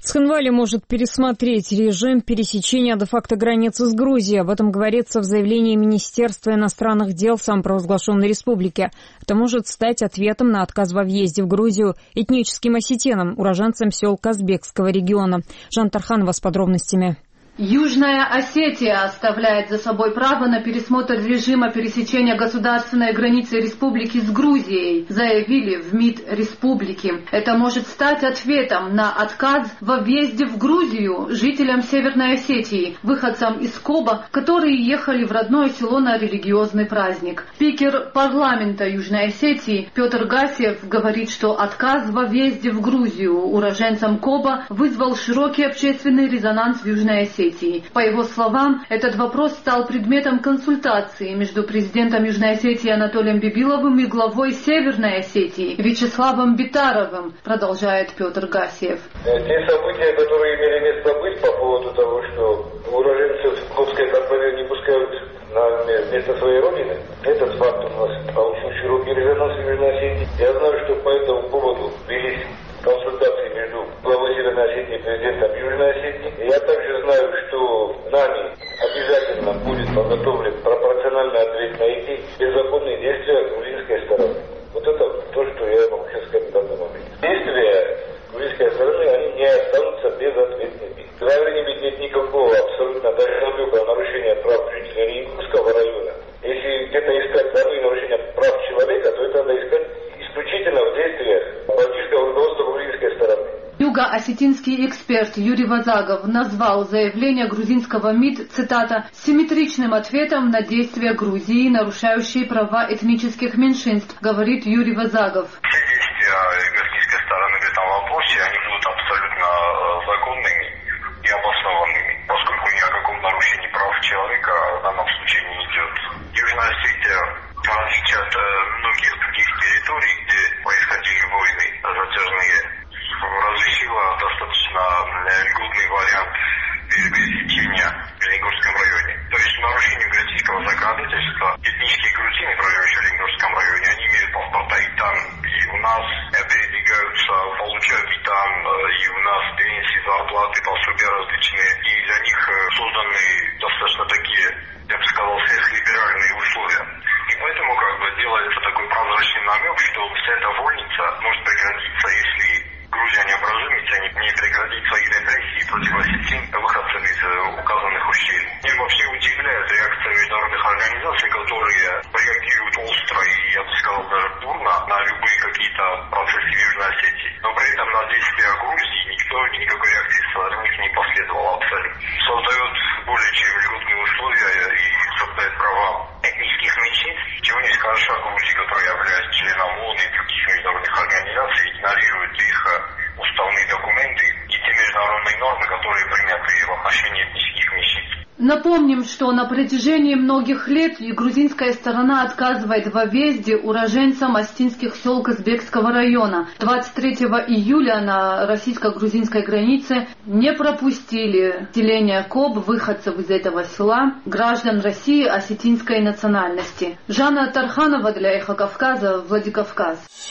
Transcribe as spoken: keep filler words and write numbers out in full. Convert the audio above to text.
Цхинвали может пересмотреть режим пересечения де-факто границы с Грузией. Об этом говорится в заявлении Министерства иностранных дел самопровозглашенной республики. Это может стать ответом на отказ во въезде в Грузию этническим осетинам, уроженцам сел Казбекского региона. Жанна Тарханова с подробностями. Южная Осетия оставляет за собой право на пересмотр режима пересечения государственной границы республики с Грузией, заявили в МИД республики. Это может стать ответом на отказ во въезде в Грузию жителям Северной Осетии, выходцам из Коба, которые ехали в родное село на религиозный праздник. Спикер парламента Южной Осетии Петр Гасиев говорит, что отказ во въезде в Грузию уроженцам Коба вызвал широкий общественный резонанс в Южной Осетии. По его словам, этот вопрос стал предметом консультации между президентом Южной Осетии Анатолием Бибиловым и главой Северной Осетии Вячеславом Битаровым, продолжает Петр Гасиев. Те события, которые имели место быть по поводу того, что уроженцев Кобской конференции не пускают на место своей родины, этот факт у нас получил широкий резонанс в Южной Осетии. Я знаю, что по этому поводу велись консультации между главой Северной Осетии и президентом Южной Осетии. И я также знаю, что нами обязательно будет подготовлен пропорциональный ответ на эти беззаконные действия грузинской стороны. Вот это то, что я могу сейчас сказать в данный момент. Действия грузинской стороны, они не останутся безответными. В заявлении ведь нет никакого абсолютно даже намека на нарушение прав жителей Ингушского района. Если где-то искать прямые нарушения прав человека, то это надо искать исключительно в действиях политического руководства грузинской стороны. Юго-осетинский эксперт Юрий Вазагов назвал заявление грузинского МИД, цитата, «симметричным ответом на действия Грузии, нарушающие права этнических меньшинств», говорит Юрий Вазагов. Все действия грузинской стороны в этом вопросе, они будут абсолютно законными и обоснованными, поскольку ни о каком нарушении прав человека в данном случае не идет. Южная Осетия, в отличие от многих других территорий, где происходили войны затяжные, разрешила достаточно льготный вариант пересечения в Ленгорском районе. То есть в нарушении грузинского законодательства этнические грузины, проживающие в Ленгорском районе, они имеют паспорта и там, и у нас передвигаются, получают и там, и у нас пенсии, зарплаты, пособия различные, и для них созданы достаточно такие, я бы сказал, сверхлиберальные условия. И поэтому как бы делается такой прозрачный намек, что вся эта вольница может прекратиться, если Грузия не образумится, не, не прекратит свои репрессии против осетин, выходцев из указанных ущелий. Меня вообще удивляет реакция международных организаций, которые реагируют остро и, я бы сказал, даже бурно на любые какие-то процессы в Южной Осетии. Но при этом на действия Грузии никто, никакой реакции со них не последовало абсолютно. Создает более чем льготные условия и создает права этнических меньшинств. Чего не скажешь о Грузии, которая является членом ООН и других международных организаций, игнорирует их уставные документы и те международные нормы, которые приняты в отношении этнических меньшинств. Напомним, что на протяжении многих лет грузинская сторона отказывает во въезде уроженцам осетинских сел Казбекского района. двадцать третьего июля на российско-грузинской границе не пропустили селение Коб, выходцев из этого села, граждан России осетинской национальности. Жанна Тарханова для Эхо Кавказа, Владикавказ.